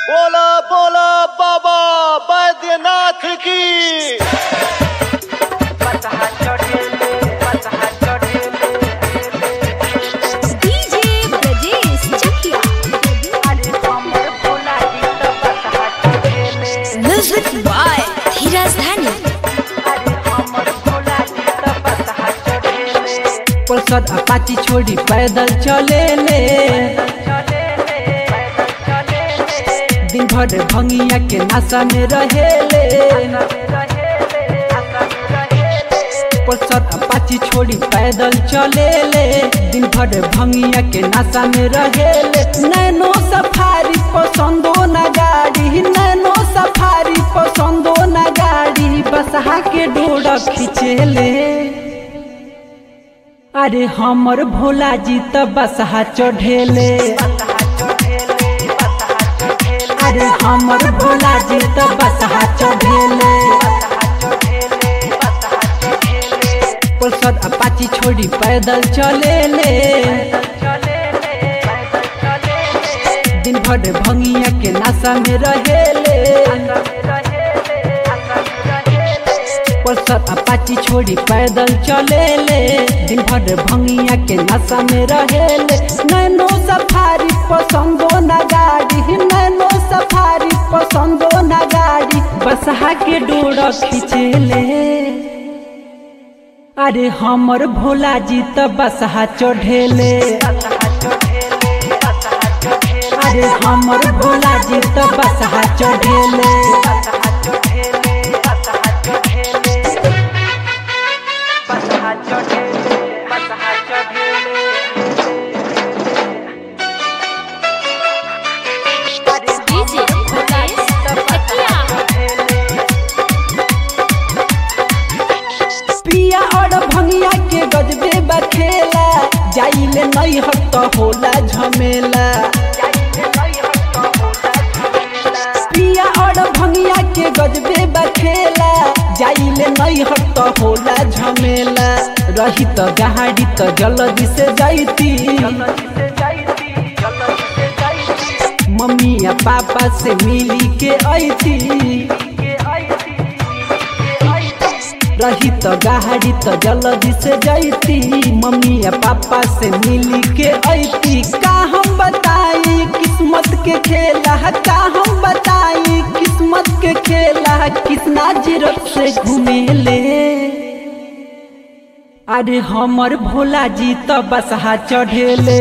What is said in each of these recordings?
बोला बोला बाबा बैद्यनाथ की। म्यूजिक बाय धीरज धानी। पल्सर अपाची छोड़ी पैदल चले ले, दिन भर भंगिया के नशा में रहे ले। पल्सर अपाची छोड़ी पैदल चले ले, दिन भर भंगिया के नशा में रहे ले। नैनो सफारी पसंदो न गाड़ी, नैनो सफारी पसंदो न गाड़ी, बसहा के डोर खिंचेले। अरे हमर भोला जी त बसहा चढ़ेले, अरे हमर भोला जी त बसहा चढ़ेले। पल्सर अपाची छोड़ी पैदल चले ले, दिन भर भंगिया के नशा में रहेले। पल्सर अपाची छोड़ी पैदल चले ले, दिन भर भंगिया के नशा में रहेले। नैनो सफारी पसंदो न गाड़ी, नैनो सफारी पसंदो न गाड़ी, बसहा के डोर खिंचेले। अरे हमर भोला जी त बसहा चढ़ेले, अरे हमर भोला जी त बसहा चढ़ेले। पिया और भंगिया के गजबे बखेला, जाइले नहीं हट होला झमेला। पिया और भंगिया के गजबे बखेला, जाइले नहीं हट होला झमेला। रही त गाड़ी त जल्दी से जाइती, मम्मी या पापा से मिली के आईती। रही त गाड़ी त जल्दी से जाइती, मम्मी या पापा से मिली के आईती। का हम बताई किस्मत के खेला, का हम बताई किस्मत के खेला, कितना जीरत से घूमेले। अरे हमर भोला जी त बसहा चढ़ेले,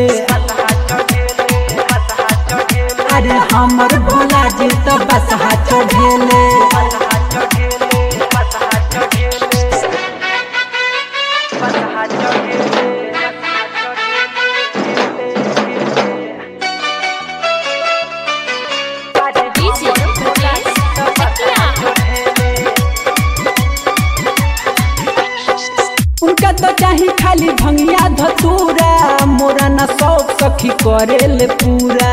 अरे हमर भोला जी त बसहा चढ़ेले। उनका तो चाही खाली भंगिया धतूरा, मोरा न शौक सखी करेले पूरा।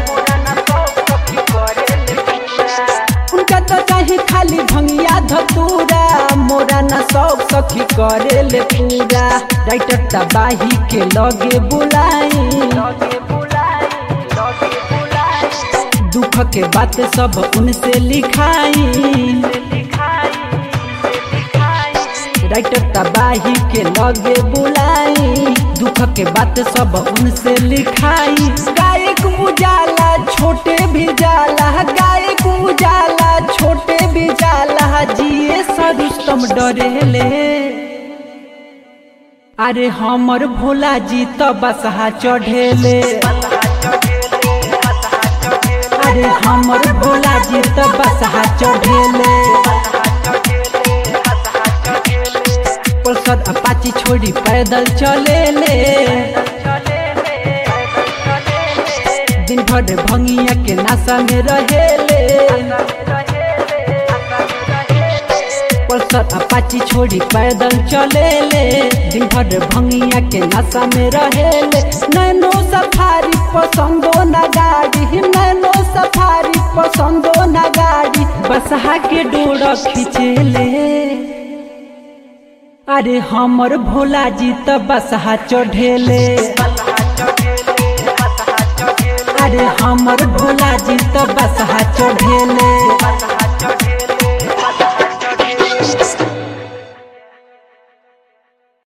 उनका तो चाही खाली भंगिया धतूरा, मोरा न शौक सखी करेले पूरा। राइटर तबाही के लगे बुलाई, दुख के बात सब उनसे लिखाई। राइटर तबाही के लगे बुलाई, दुख के बात सब उनसे लिखाई। गायक उजाला छोटे भी जाला, गायक उजाला छोटे भी जाला, जिए सरुस्तम डरेले। अरे हमर भोला जी त बसहा चढ़ेले, अरे हमर भोला जी त बसहा चढ़ेले। पल्सर अपाची छोड़ी पैदल चले ले, दिन भर भंगिया के नशा में रहेले। पल्सर अपाची छोड़ी पैदल चले ले, दिन भर भंगिया के नशा में रहेले। नैनो सफारी पसंदो न गाड़ी, नैनो सफारी पसंदो न गाड़ी, बसहा के डोर खिंचेले। अरे हमर भोला जी त बसहा चढ़ेले, रे हमर भोला जी तो बसहा चढ़ेले।